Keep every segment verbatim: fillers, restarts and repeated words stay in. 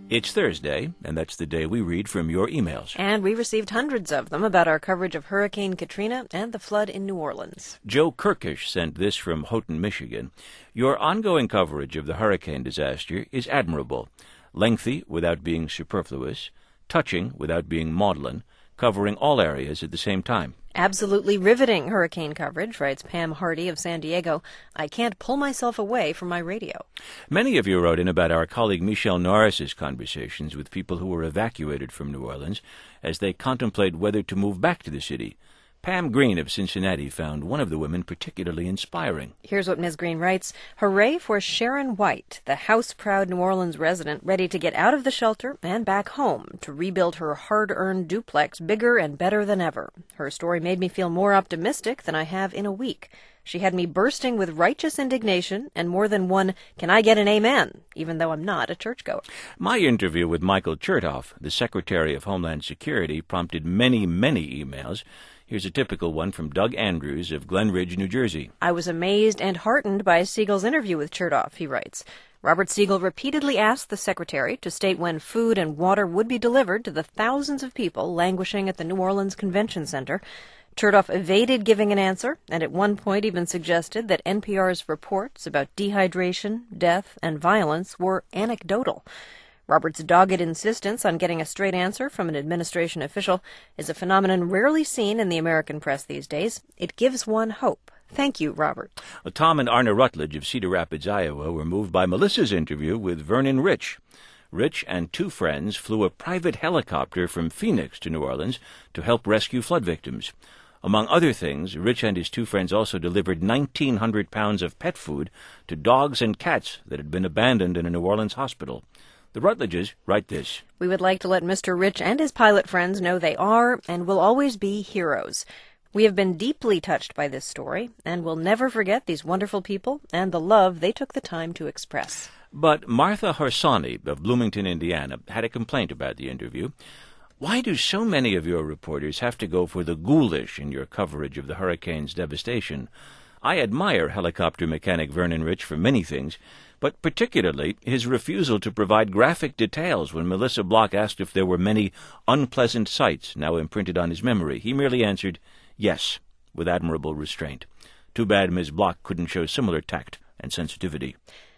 It's Thursday, and that's the day we read from your emails. And we received hundreds of them about our coverage of Hurricane Katrina and the flood in New Orleans. Joe Kirkish sent this from Houghton, Michigan. Your ongoing coverage of the hurricane disaster is admirable, lengthy without being superfluous, touching without being maudlin, covering all areas at the same time. Absolutely riveting hurricane coverage, writes Pam Hardy of San Diego. I can't pull myself away from my radio. Many of you wrote in about our colleague Michelle Norris's conversations with people who were evacuated from New Orleans as they contemplate whether to move back to the city. Pam Green of Cincinnati found one of the women particularly inspiring. Here's what Miz Green writes. Hooray for Sharon White, the house-proud New Orleans resident ready to get out of the shelter and back home to rebuild her hard-earned duplex bigger and better than ever. Her story made me feel more optimistic than I have in a week. She had me bursting with righteous indignation and more than one, can I get an amen, even though I'm not a churchgoer. My interview with Michael Chertoff, the Secretary of Homeland Security, prompted many, many emails. Here's a typical one from Doug Andrews of Glen Ridge, New Jersey. I was amazed and heartened by Siegel's interview with Chertoff, he writes. Robert Siegel repeatedly asked the Secretary to state when food and water would be delivered to the thousands of people languishing at the New Orleans Convention Center. Chertoff evaded giving an answer, and at one point even suggested that N P R's reports about dehydration, death, and violence were anecdotal. Robert's dogged insistence on getting a straight answer from an administration official is a phenomenon rarely seen in the American press these days. It gives one hope. Thank you, Robert. Well, Tom and Arna Rutledge of Cedar Rapids, Iowa, were moved by Melissa's interview with Vernon Rich. Rich and two friends flew a private helicopter from Phoenix to New Orleans to help rescue flood victims. Among other things, Rich and his two friends also delivered nineteen hundred pounds of pet food to dogs and cats that had been abandoned in a New Orleans hospital. The Rutledges write this. We would like to let Mister Rich and his pilot friends know they are and will always be heroes. We have been deeply touched by this story and will never forget these wonderful people and the love they took the time to express. But Martha Harsani of Bloomington, Indiana, had a complaint about the interview. Why do so many of your reporters have to go for the ghoulish in your coverage of the hurricane's devastation? I admire helicopter mechanic Vernon Rich for many things, but particularly his refusal to provide graphic details when Melissa Block asked if there were many unpleasant sights now imprinted on his memory. He merely answered, yes, with admirable restraint. Too bad Miz Block couldn't show similar tact and sensitivity.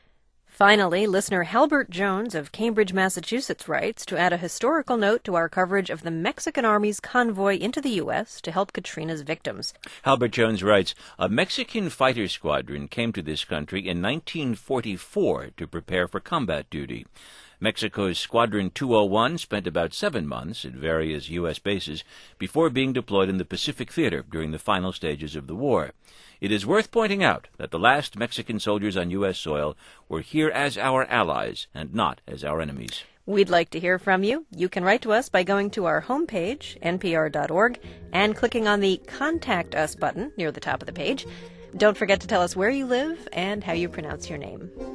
Finally, listener Halbert Jones of Cambridge, Massachusetts writes to add a historical note to our coverage of the Mexican Army's convoy into the U S to help Katrina's victims. Halbert Jones writes, a Mexican fighter squadron came to this country in nineteen forty-four to prepare for combat duty. Mexico's Squadron two oh one spent about seven months at various U S bases before being deployed in the Pacific Theater during the final stages of the war. It is worth pointing out that the last Mexican soldiers on U S soil were here as our allies and not as our enemies. We'd like to hear from you. You can write to us by going to our homepage, N P R dot org, and clicking on the Contact Us button near the top of the page. Don't forget to tell us where you live and how you pronounce your name.